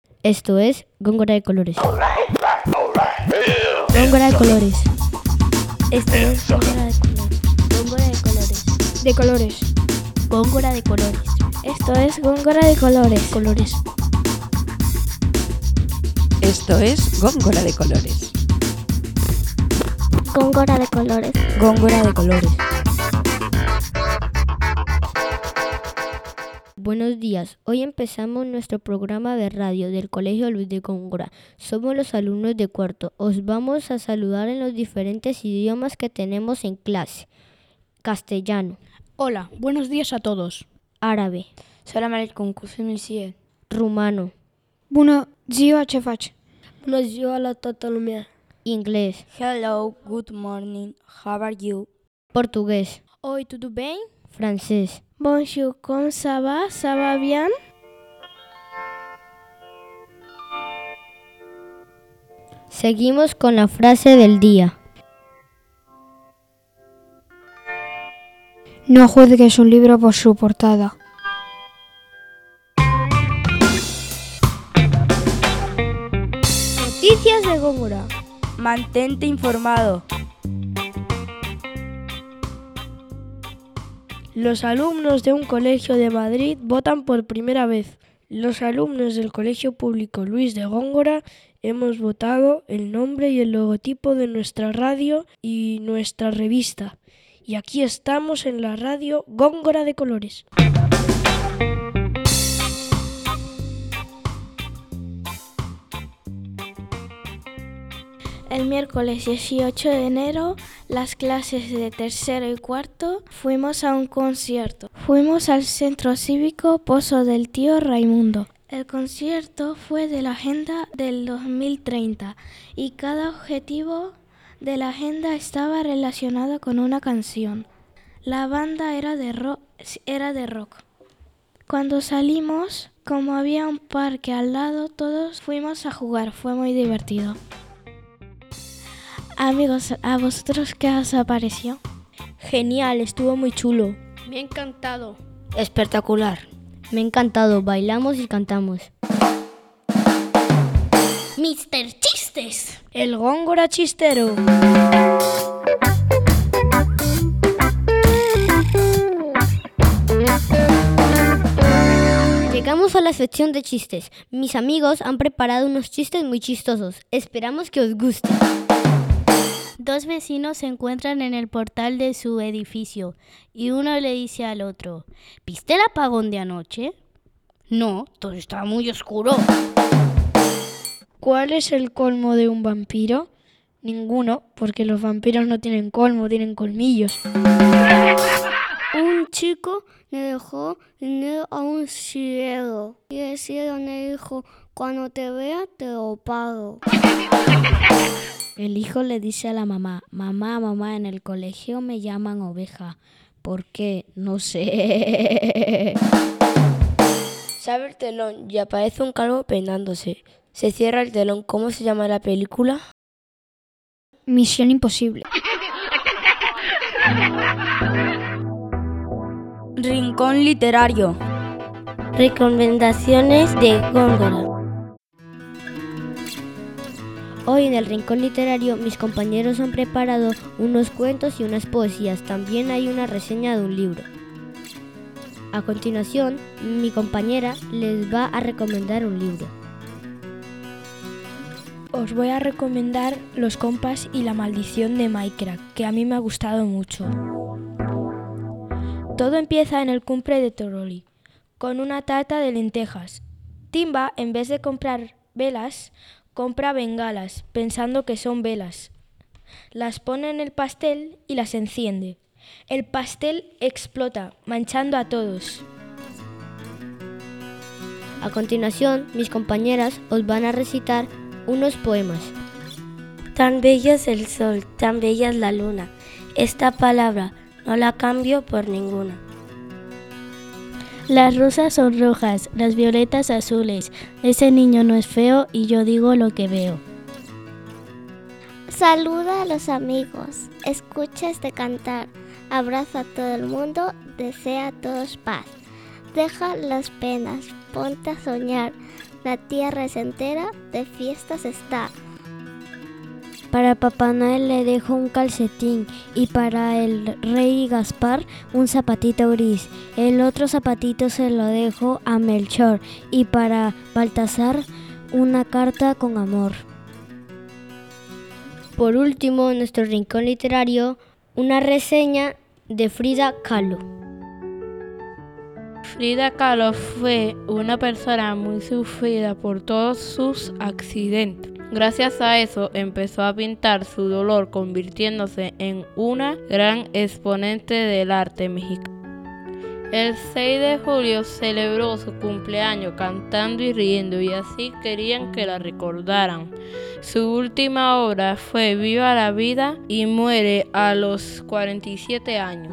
Esto es Góngora de Colores. Góngora de Colores. Esto es Góngora de Colores. Góngora de Colores. De colores. Góngora de Colores. Esto es Góngora de Colores. Colores. Esto es Góngora de Colores. Góngora de Colores. Góngora de Colores. Buenos días, hoy empezamos nuestro programa de radio del Colegio Luis de Góngora. Somos los alumnos de cuarto. Os vamos a saludar en los diferentes idiomas que tenemos en clase. Castellano. Hola, buenos días a todos. Árabe. Salam alaikum, kusimilsiye. Rumano. Bună ziua, ce faci? Bună ziua la toată lumea. Inglês. Hello, good morning, how are you? Português. Oi, tudo bem? Francés. Bonjour, comment ça va? Ça va bien? Seguimos con la frase del día. No juzgues un libro por su portada. Noticias de Góngora. Mantente informado. Los alumnos de un colegio de Madrid votan por primera vez. Los alumnos del Colegio Público Luis de Góngora hemos votado el nombre y el logotipo de nuestra radio y nuestra revista. Y aquí estamos en la radio Góngora de Colores. El miércoles 18 de enero, las clases de tercero y cuarto fuimos a un concierto. Fuimos al Centro Cívico Pozo del Tío Raimundo. El concierto fue de la Agenda del 2030 y cada objetivo de la agenda estaba relacionado con una canción. La banda era de rock. Cuando salimos, como había un parque al lado, todos fuimos a jugar. Fue muy divertido. Amigos, ¿a vosotros qué os pareció? Genial, estuvo muy chulo. Me ha encantado. Espectacular. Me ha encantado, bailamos y cantamos. ¡Mister Chistes! El Góngora chistero. Llegamos a la sección de chistes. Mis amigos han preparado unos chistes muy chistosos. Esperamos que os gusten. Dos vecinos se encuentran en el portal de su edificio y uno le dice al otro: ¿viste el apagón de anoche? No, todo estaba muy oscuro. ¿Cuál es el colmo de un vampiro? Ninguno, porque los vampiros no tienen colmo, tienen colmillos. Un chico le dejó dinero a un ciego y el ciego le dijo: cuando te vea te lo pago. El hijo le dice a la mamá: mamá, en el colegio me llaman oveja. ¿Por qué? No sé. Se abre el telón y aparece un calvo peinándose. Se cierra el telón. ¿Cómo se llama la película? Misión Imposible. Rincón literario. Recomendaciones de Góngora. Hoy en el Rincón Literario mis compañeros han preparado unos cuentos y unas poesías. También hay una reseña de un libro. A continuación, mi compañera les va a recomendar un libro. Os voy a recomendar Los compas y la maldición de Minecraft, que a mí me ha gustado mucho. Todo empieza en el cumple de Toroli, con una tarta de lentejas. Timba, en vez de comprar velas, compra bengalas, pensando que son velas. Las pone en el pastel y las enciende. El pastel explota, manchando a todos. A continuación, mis compañeras os van a recitar unos poemas. Tan bello es el sol, tan bella es la luna. Esta palabra no la cambio por ninguna. Las rosas son rojas, las violetas azules. Ese niño no es feo y yo digo lo que veo. Saluda a los amigos, escucha este cantar, abraza a todo el mundo, desea a todos paz. deja las penas, ponte a soñar, la tierra es entera, de fiestas está. Para Papá Noel le dejo un calcetín y para el Rey Gaspar un zapatito gris. El otro zapatito se lo dejo a Melchor y para Baltasar una carta con amor. Por último, en nuestro rincón literario, una reseña de Frida Kahlo. Frida Kahlo fue una persona muy sufrida por todos sus accidentes. Gracias a eso empezó a pintar su dolor, convirtiéndose en una gran exponente del arte mexicano. El 6 de julio celebró su cumpleaños cantando y riendo y así querían que la recordaran. Su última obra fue Viva la vida y muere a los 47 años.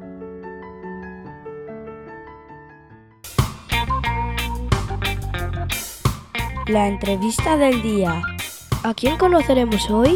La entrevista del día. ¿A quién conoceremos hoy?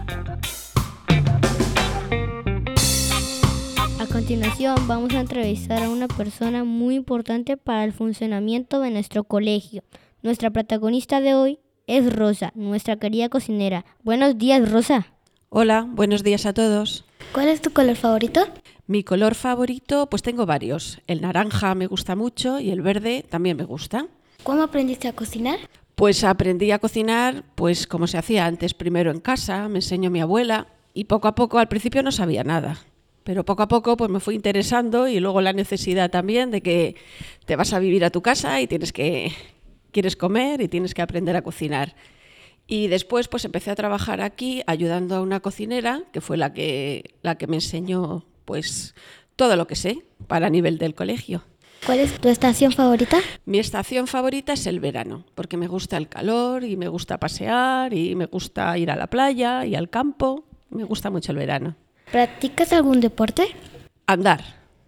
A continuación vamos a entrevistar a una persona muy importante para el funcionamiento de nuestro colegio. Nuestra protagonista de hoy es Rosa, nuestra querida cocinera. Buenos días, Rosa. Hola, buenos días a todos. ¿Cuál es tu color favorito? Mi color favorito, pues tengo varios. El naranja me gusta mucho y el verde también me gusta. ¿Cómo aprendiste a cocinar? Pues aprendí a cocinar, pues como se hacía antes, primero en casa, me enseñó mi abuela y poco a poco, al principio no sabía nada, pero poco a poco pues me fui interesando y luego la necesidad también de que te vas a vivir a tu casa y quieres comer y tienes que aprender a cocinar. Y después pues empecé a trabajar aquí ayudando a una cocinera que fue la que me enseñó pues todo lo que sé para el nivel del colegio. ¿Cuál es tu estación favorita? Mi estación favorita es el verano, porque me gusta el calor y me gusta pasear y me gusta ir a la playa y al campo. Me gusta mucho el verano. ¿Practicas algún deporte? Andar,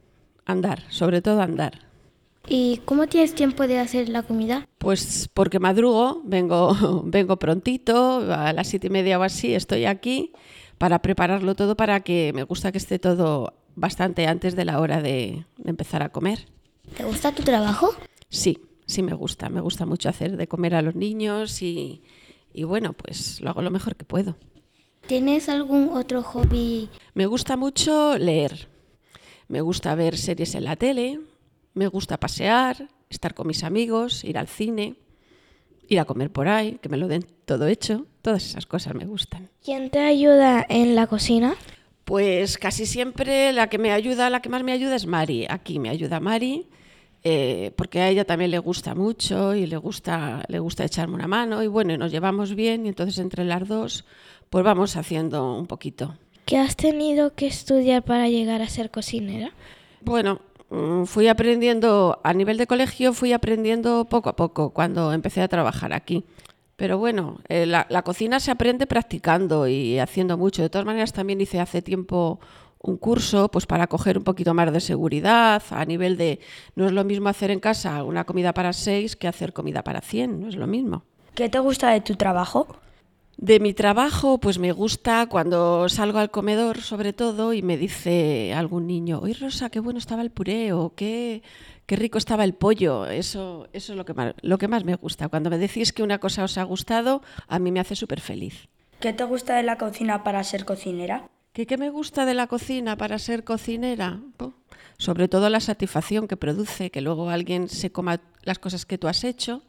sobre todo andar. ¿Y cómo tienes tiempo de hacer la comida? Pues porque madrugo, vengo prontito, a las 7:30 o así estoy aquí para prepararlo todo para que me gusta que esté todo bastante antes de la hora de empezar a comer. ¿Te gusta tu trabajo? Sí me gusta mucho hacer de comer a los niños y bueno, pues lo hago lo mejor que puedo. ¿Tienes algún otro hobby? Me gusta mucho leer, me gusta ver series en la tele, me gusta pasear, estar con mis amigos, ir al cine, ir a comer por ahí, que me lo den todo hecho, todas esas cosas me gustan. ¿Quién te ayuda en la cocina? Pues casi siempre la que más me ayuda es Mari. Aquí me ayuda Mari, porque a ella también le gusta mucho y le gusta echarme una mano y bueno, nos llevamos bien y entonces entre las dos pues vamos haciendo un poquito. ¿Qué has tenido que estudiar para llegar a ser cocinera? Bueno, fui aprendiendo a nivel de colegio, fui aprendiendo poco a poco cuando empecé a trabajar aquí. Pero bueno, la cocina se aprende practicando y haciendo mucho. De todas maneras, también hice hace tiempo un curso pues para coger un poquito más de seguridad a nivel de... No es lo mismo hacer en casa una comida para 6 que hacer comida para 100, no es lo mismo. ¿Qué te gusta de tu trabajo? De mi trabajo, pues me gusta cuando salgo al comedor, sobre todo, y me dice algún niño, oye Rosa, qué bueno estaba el puré, o qué rico estaba el pollo. Eso es lo que más me gusta. Cuando me decís que una cosa os ha gustado, a mí me hace súper feliz. ¿Qué te gusta de la cocina para ser cocinera? ¿Qué me gusta de la cocina para ser cocinera? Sobre todo la satisfacción que produce, que luego alguien se coma las cosas que tú has hecho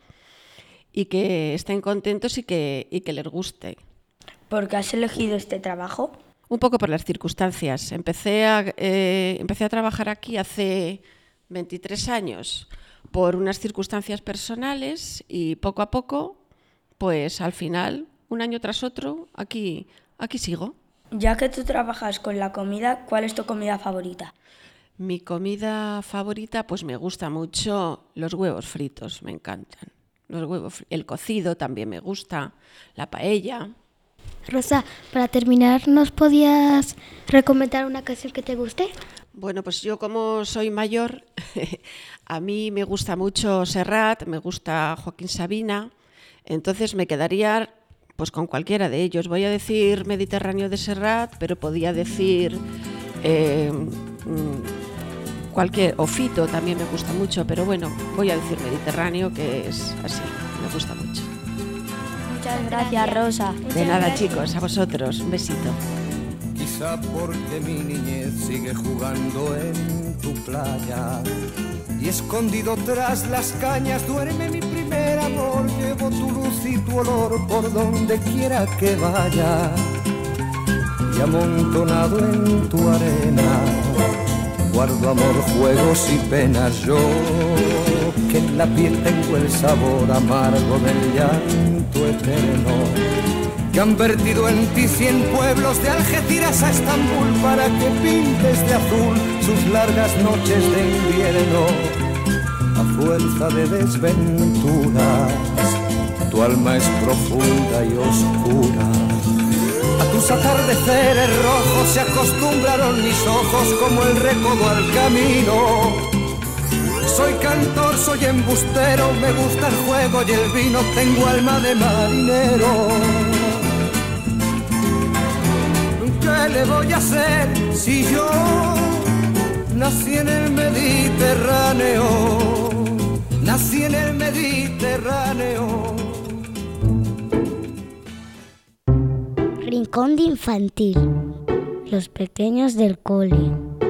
y que estén contentos y que les guste. ¿Por qué has elegido este trabajo? Un poco por las circunstancias. Empecé a trabajar aquí hace 23 años por unas circunstancias personales y poco a poco, pues al final, un año tras otro, aquí sigo. Ya que tú trabajas con la comida, ¿cuál es tu comida favorita? Mi comida favorita, pues me gusta mucho los huevos fritos, me encantan. El cocido también me gusta, la paella. Rosa, para terminar, ¿nos podías recomendar una canción que te guste? Bueno, pues yo como soy mayor, a mí me gusta mucho Serrat, me gusta Joaquín Sabina, entonces me quedaría pues con cualquiera de ellos. Voy a decir Mediterráneo de Serrat, pero podía decir o fito también me gusta mucho, pero bueno, voy a decir Mediterráneo, que es así, me gusta mucho. Muchas gracias, Rosa. De nada, chicos, a vosotros, un besito. Quizá porque mi niñez sigue jugando en tu playa y escondido tras las cañas duerme mi primer amor. Llevo tu luz y tu olor por donde quiera que vaya y amontonado en tu arena guardo amor, juegos y penas. Yo que en la piel tengo el sabor amargo del llanto eterno, que han vertido en ti 100 pueblos de Algeciras a Estambul para que pintes de azul sus largas noches de invierno. A fuerza de desventuras, tu alma es profunda y oscura. A tus atardeceres rojos se acostumbraron mis ojos como el recodo al camino. Soy cantor, soy embustero, me gusta el juego y el vino, tengo alma de marinero. ¿Qué le voy a hacer si yo nací en el Mediterráneo? Nací en el Mediterráneo. Rincón de infantil. Los pequeños del cole.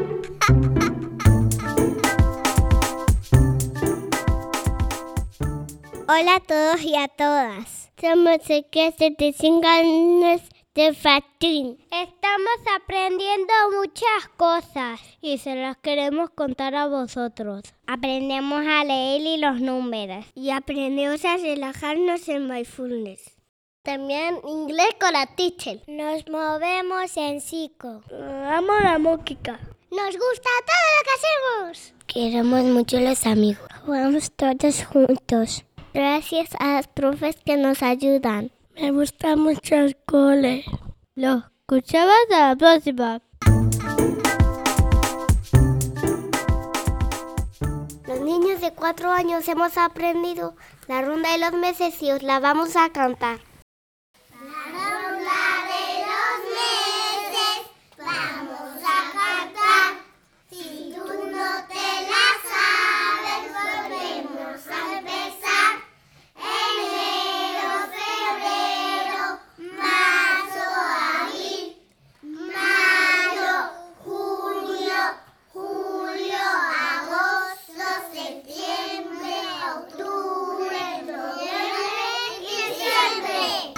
Hola a todos y a todas. Somos el clase de 5 años de Fatín. Estamos aprendiendo muchas cosas y se las queremos contar a vosotros. Aprendemos a leer y los números y aprendemos a relajarnos en mindfulness. También inglés con la teacher. Nos movemos en psico. Amo la música. Nos gusta todo lo que hacemos. Queremos mucho los amigos. Jugamos todos juntos. Gracias a los profes que nos ayudan. Me gusta mucho el cole. Lo escuchamos a la próxima. Los niños de 4 años hemos aprendido la ronda de los meses y os la vamos a cantar. La ronda de los meses vamos a cantar. Si tú no te la sabes, volvemos a empezar. Enero, febrero, marzo, abril, mayo, junio, julio, agosto, septiembre, octubre, noviembre y diciembre.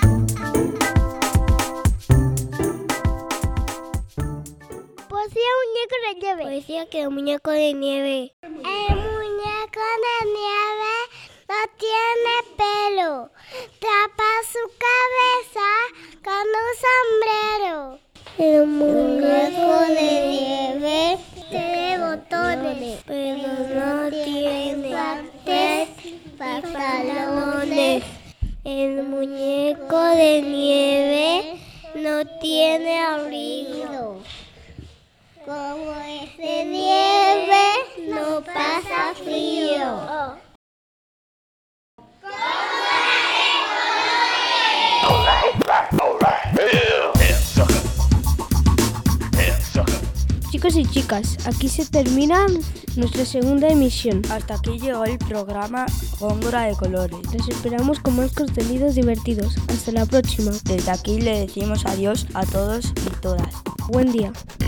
Poesía muñeco de nieve. Poesía que el muñeco de nieve. El muñeco de nieve no tiene pelo. Tapa su cabeza con un sombrero. El muñeco de nieve tiene botones, pero no tiene guantes, pantalones. El muñeco de nieve no tiene abrigo. Como es de nieve, no pasa frío. Chicos y chicas, aquí se termina nuestra segunda emisión. Hasta aquí llegó el programa Góngora de Colores. Les esperamos con más contenidos divertidos. Hasta la próxima. Desde aquí le decimos adiós a todos y todas. Buen día.